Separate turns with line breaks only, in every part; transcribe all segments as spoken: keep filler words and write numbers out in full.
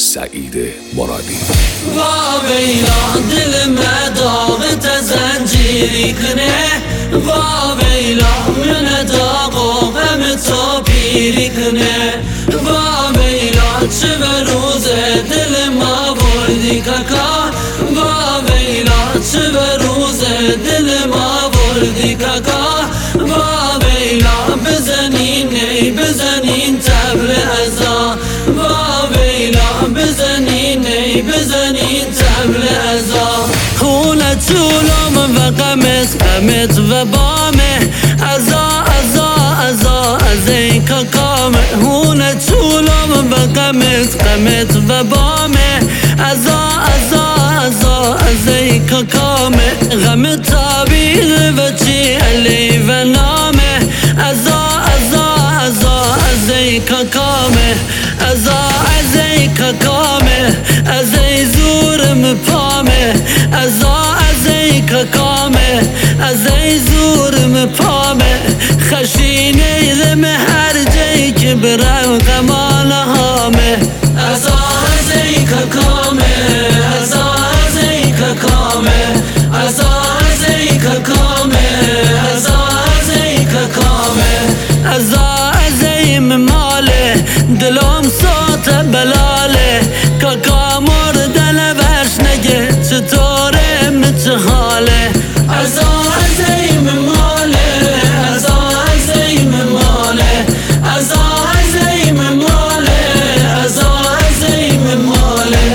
سعید مرادی.
وا ویلا دل مداغت زنجیری کنه، وا ویلا من داغو غم تو پیری کنه، وا ویلا چه به روز دل ما بردی کاکا، وا ویلا چه به روز دل ما بردی کاکا، وا ویلا بزنین ای بزنین تبل ازا، وا ویلا بزنین ای بزنین تبل ازا. خونه طولم و قمت قمت و بامه، ازا ازا ازا از این کاکامه، خونه طولم و قمت قمت و بامه، ازا ازا ازا از این کاکامه، غم تابیر و چی علی و نامه، ازا ازا ازا از این کاکامه، ازا از این کاکامه، از این زورم پامه، ازا از این کاکامه، از این زورم پامه، خشینه دم هر جایی که برم قمان هامه، ازا از این کاکامه، ازا از این کاکامه، ازا از این کاکامه، ازا از این کاکامه، ازا از این ماله دلم صوت بلاله، کاکا مردن برش نگه چطوره مچه حاله، ازا از این ماله، ازا از این ماله، ازا از این ماله، ازا از این ماله.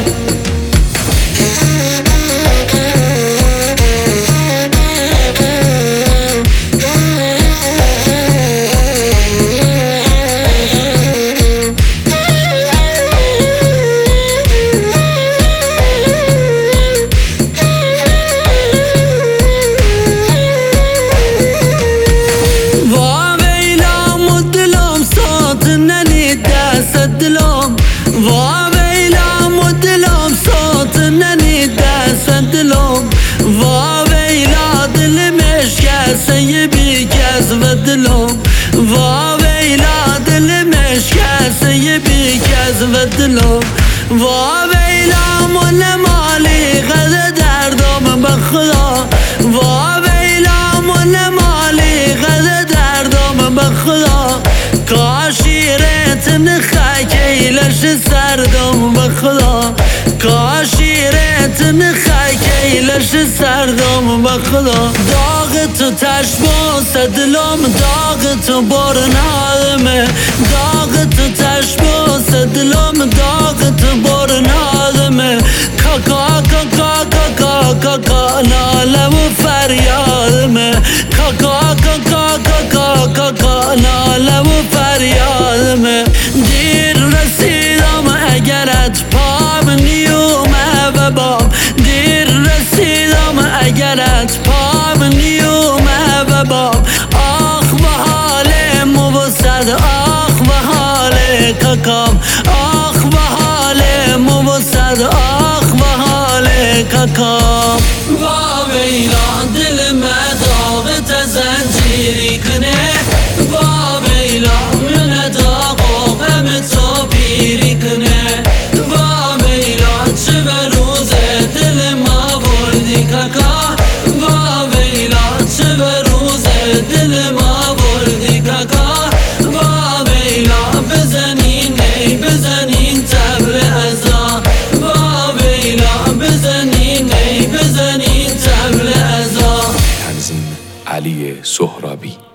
دلم وا ویلا مدلم صوت ننی دست دلم، وا ویلا دل مشکست یه بیکس و دلم، وا ویلا دل مشکست یه بیکس و دلم، وا ویلا من مالی قد دردم بخدا، وا ویلا من مالی قد دردم بخدا، کاشیرت نخاکی لش سردم بخدا، کاشیرت نخاکی لش سردم بخدا، داغ تو تشبه صدلم داغ تو برنامه، داغ تو تشبه صدلم داغ تو برنامه، کاکا کاکا کاکا کاکا ناله و فریادمه، کاکا کاکا کاکا کاکا ناله و فریادمه، دیر رسیدم اگرت پام نیومه و بام، دیر رسیدم اگرت پام نیومه و بام، آخ به حال موسد آخ به حال کاکام، آخ به حال موسد آخ به حال کاکام. وا ویلا دل مداغت زنجیری کنه، وا ویلا من داغو غم تو پیری کنه، وا ویلا چه به روز دل ما بردی کاکا، وا ویلا چه به روز دل ما بردی کاکا، وا ویلا بزنین ای بزنین تبل ازا، وا ویلا بزنین ای بزنین تبل ازا.
تنظیم علی سهرابی.